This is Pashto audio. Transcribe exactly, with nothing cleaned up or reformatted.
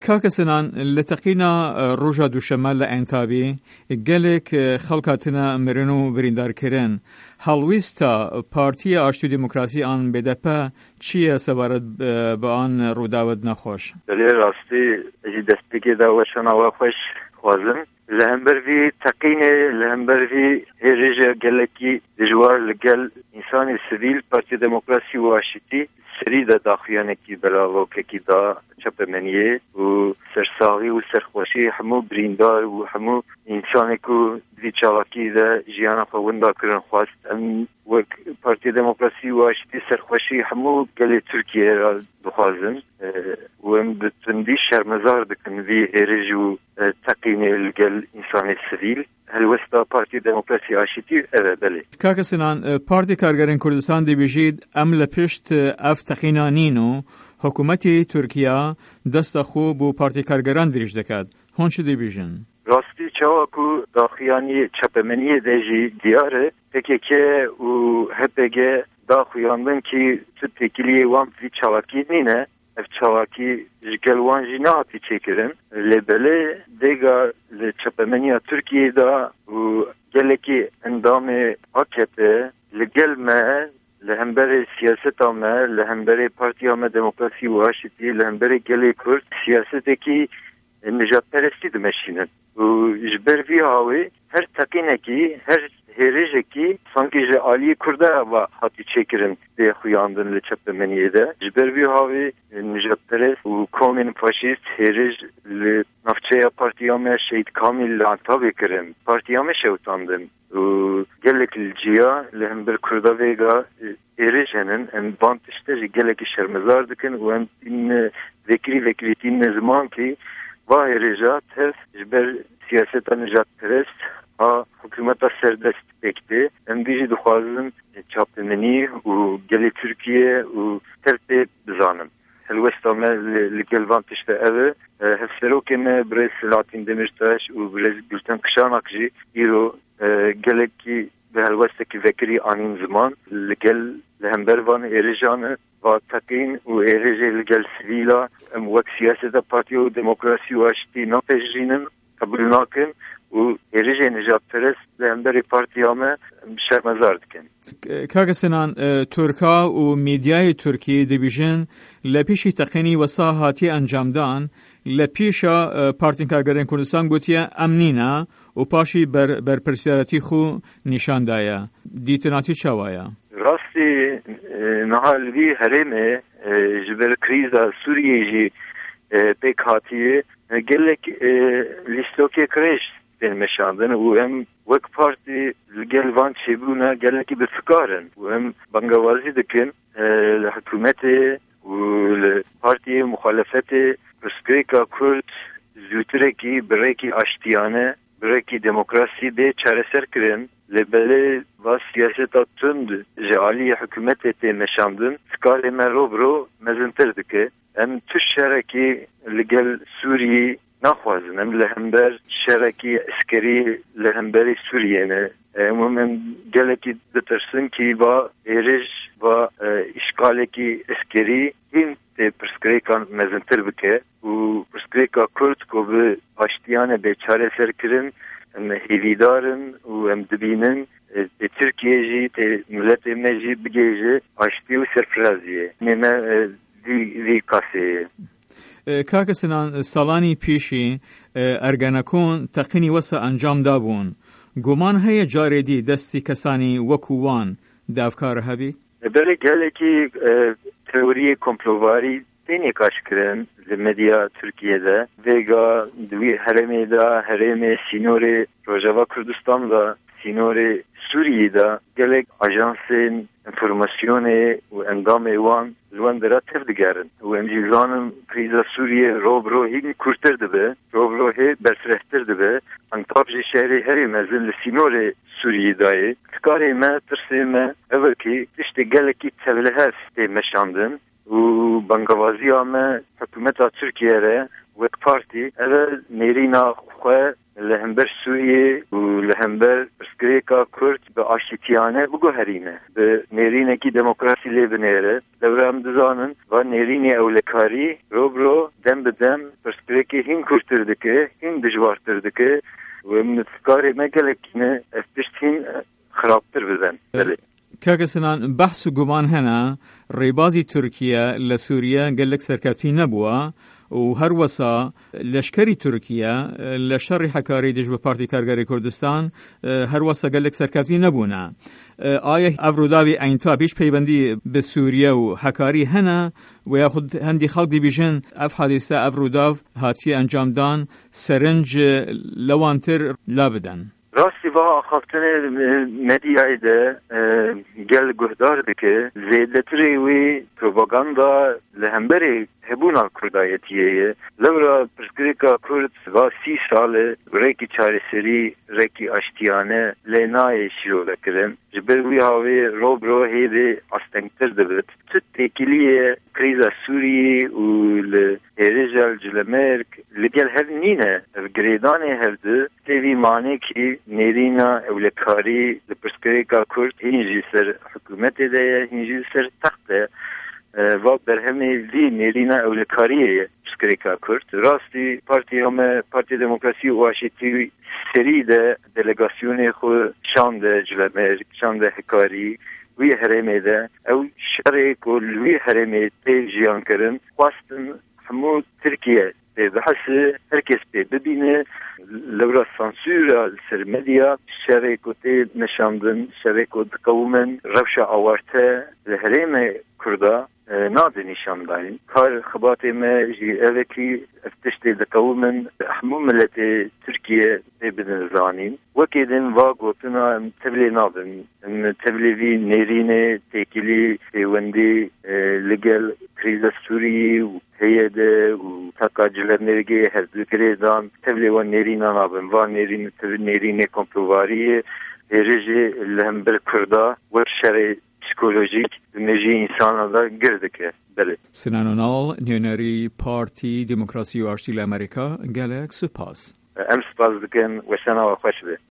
کاکسنان لتقینا روژا دوشمه لعنتابی گلک خلقاتنا مرنو بریندار کرن هلویستا پارتی آشتی دموکراسی آن بدپا چیه سوارد با آن روداود نخوش؟ بله راستی اجی دست بگی داوشان آوا خوش خوازم لهمبروی تقینه لهمبروی هیرجا گلکی دجوار لگل انسان سویل پارتی دموکراسی و آشتی سری دا داخویانه کی بلاو که دا چپمنیه و سرساغی و سرخوشی همو بریندار و همو انسانی که دی چاواکی دا جیانا خووندا کرن خواست ام وک پارتی دموکراسی و آشتی سرخوشی همو گل ترکیه را بخوازن و ام بتندی شرمزار دکن وی هرجو تقینه لگل انسان سویل هلوستا پارتی دموکراسی آشتی اوه بله. کاکسنان پارتی کارگرین کردستان دی بجید ام لپشت اف تقینانینو حکومتی ترکیه دست خوب و پارتی کارگران دریج دکد. هون چه دی بیجن؟ راستی چاواکو داخیانی چپمنی دیجی دیاره پکی که و هپگه داخیاندن که تو تکیلی وام فی چاواکی نینه اف چاواکی جگلوان جی نهاتی چکرن لبله دیگا لچپمنی ترکیه دا و گلکی اندام آکپه لگل ما لهمبر سیاست آمه لهمبر پارتی آمه دموکراسی و آشتی لهمبر گلی کرد سیاستی که نجات پرستی دمشینن و جبر وی هاوی هر تقینه کی هر هریجه کی سانکی جه آلی کرده و حتی چکرن ده خویاندن لچپمنیه ده جبر وی هاوی نجات پرست و کومین فاشیست هریج لنفچه پارتی آمه شهید کامل لانتابه کرن پارتی آمه شوتاندن و گلک الجیا لهمبر کرده ویگا هریجنن ام بانتشته گلک شرمزار دکن و ام این ذکری وکری تین زمان کی و هریجات هست جبر سیاست نجات پرست ها حکومت سردست بکته ام بیجی دخوازم چاپمنی و گلی ترکیه و ترتیب بزانم هلوستا ما لگلوان تشته اوه هفسرو که ما برای سلاتین دمشتاش و برای گلتن کشانک جی ایرو گلکی به هلوستا که وکری آنین زمان لگل لهمبروان ایرجانه و تقین و ایرجه لگل سویلا ام وک سیاست پارتی و دموکراسی و آشتی نپیجینن قبول ناکن و ایرجه نجات پرست لهمبر پارتی همه شرمزار دکن. کاکسنان ترکا و میدیای ترکی دیویژن لپیشی تقینی و ساحاتی انجام دان لپیشا پارتی کارگرین کردستان گوتیا امنینا و پاشی بر بر پرسیارتی خو نشان دایا دیتناتی چوایا راستی نهال وی هرمه جبر کریزا سوریه جی پیکاتیه گلک لیستوکی کرش دنمشاندن و هم وک پارتی گلوان چیبونا گلکی بفکارن و هم بانگوازی دکن لحکومت و لپارتی مخالفت پرسکریکا کرد زیوترکی بریکی آشتیانه بریکی دموکراسی ده چاره سر کرن لبله و سیاستا تند جعالی حکومت تی مشاندن سکال من رو برو مزنتر دکه ام تو شرکی لگل سوری نخوازن ام لهمبر شرکی اسکری لهمبر سوریه نه ام من گلکی دترسن کی با ایرج با اشکالکی اسکری این تی پرسکریکان مزنتر بکه و پرسکریکا کرد کو به آشتیانه بیچاره سر کرن ام هیویدارن و ام دبینن ترکیه جی تی ملت مجی بگیجه آشتی و سرفرازیه نیمه دی دی کاسه کاکسنان سالانی پیشی ارگانکون تقینی وسا انجام دابون گمان های جاردی دستی کسانی وکوان دافکار هبید؟ بله گله که تئوری کمپلوواری تینی کاش کرن لمدیا ترکیه ده ویگا دوی هرمی ده هرمی سینور روجاوا کردستان ده سینور سوریه ده گلک آژانس انفورماسیون و اندام ایوان لوان درا تفدگرن و امجیزانم کریزا سوریه روب رو هیگی کرتر دبه روب رو هی برفرهتر دبه انتاب جی شهری هری مزل سینور سوریه دای تکاری ما ترسی ما اول که تشتی گلکی تبله هست مشاندن و بانگوازی همه حکومت ترکیه ره وک پارتی اول نیرینا خواه لهمبر سوریه و لهمبر پرسکریکا کرد به آشتیانه بگو هرینه به نرینه کی دموکراسی لی بنیره دورم دزانن و نرینه اولکاری رو برو دم به دم پرسکریکی هین کرتردکه هین دجوارتردکه و متفکاری مگلکینه افتشتین خرابتر بزن بله کاکسنان بحث و گمان هنا ریبازی ترکیه لسوریه گلک سرکفتی نبوه و هر وسا لشکری ترکیه لشر حکاری دج به پارتی کارگری کردستان هر وسا گلک سرکفتی نبونه آیا افروداوی اینتا پیش پیوندی به سوریه و حکاری هنه و یا خود هندی خلق دی بیشن اف حادثه افروداو هاتی انجام دان سرنج لوانتر لابدن راستی با خاطر مدیای ده گل گهدار دکه زیدتری وی پروپاگاندا لهمبری هبونا کردایتیه لورا پرسکریکا کرد و سی سال ریکی چارسری ریکی اشتیانه لینای شروع لکرن جبر وی هاوی روب رو هیده استنگتر دبت تت تکیلیه کریزا سوری و لهرجال جلمرک لگل هر نینه گریدان هر ده تیوی معنی که نیرینا اولکاری لپرسکریکا کرد هنجی سر حکومت ده هنجی سر تخته و برهمی وی نیرینا اولکاریه پرسکریکا کرد راستی پارتی همه پارتی دموکراسی و آشتی سری ده دلگاسیون خود شانده جلمرک شانده حکاری وی حرمه ده او شرک و وی حرمه تیو جیان کرن خواستن همو ترکیه بحث هرکس به ببینه لورا سانسور سر مدیا شرک و تیو نشاندن شرک و دقومن روش آورته لحرمه کرده نادي نشان داين كار خباتي ما جي أذكي افتشت دقومن حمو ملت تركيا ببن زانين وكيدن واقوتنا تبلي نادن تبلي في نيرينه تيكيلي وندي لقل كريزة سوري وهيدا وتاكا جلنرجي هردو كريزان تبلي ونيرينا نابن وانيرين نيرينه كومبلواريه رجي لهم بالكردا والشري پسیکولوژیک نجی انسان دا گردکه بله سنان اونال نیونری پارتی دموکراسی و آشتی امریکا گلک سپاس ام سپاس دکن و سنا و خوش به